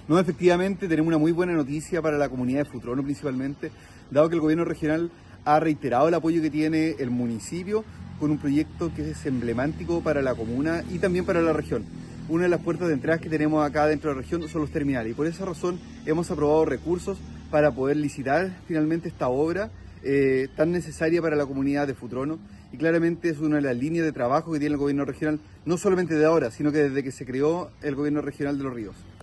No, efectivamente, tenemos una muy buena noticia para la comunidad de Futrono principalmente, dado que el gobierno regional ha reiterado el apoyo que tiene el municipio con un proyecto que es emblemático para la comuna y también para la región. Una de las puertas de entrada que tenemos acá dentro de la región son los terminales y por esa razón hemos aprobado recursos para poder licitar finalmente esta obra tan necesaria para la comunidad de Futrono, y claramente es una de las líneas de trabajo que tiene el gobierno regional, no solamente de ahora, sino que desde que se creó el gobierno regional de Los Ríos.